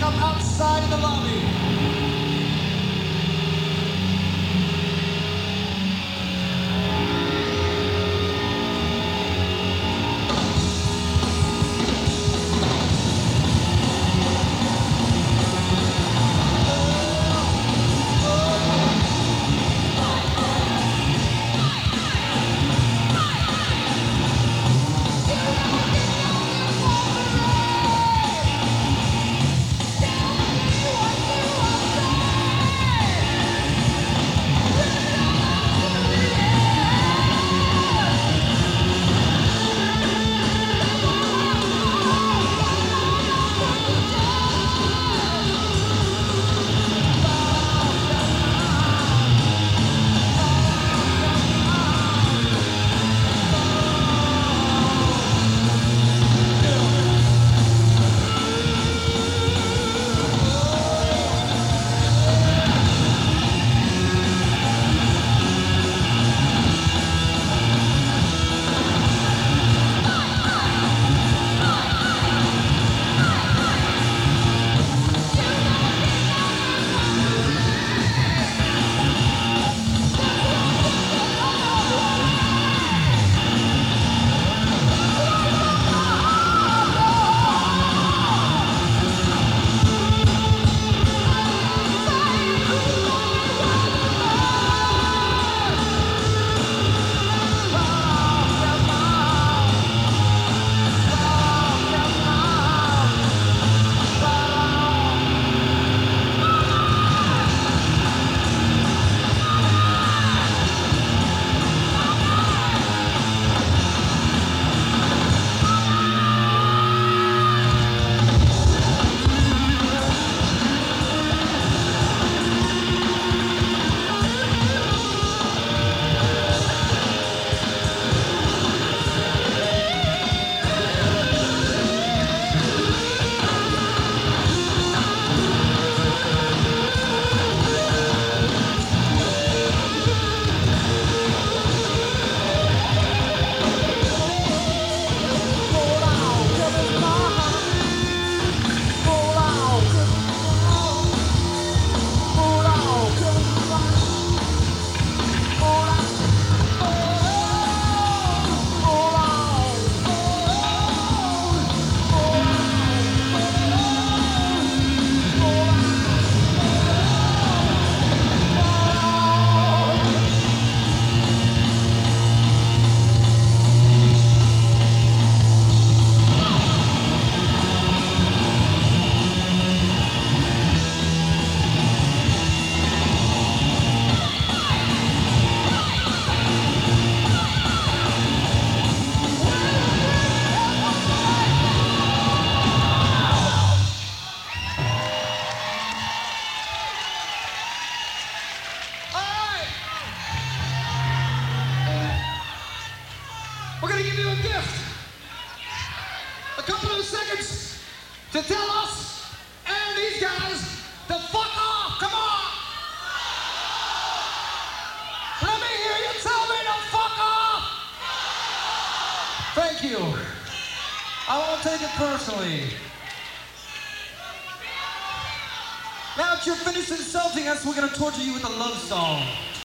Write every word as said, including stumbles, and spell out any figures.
up outside in the lobby. We're gonna give you a gift. A couple of seconds to tell us and these guys to fuck off. Come on. Let me hear you tell me to fuck off. Thank you. I won't take it personally. Now that you're finished insulting us, we're gonna torture you with a love song.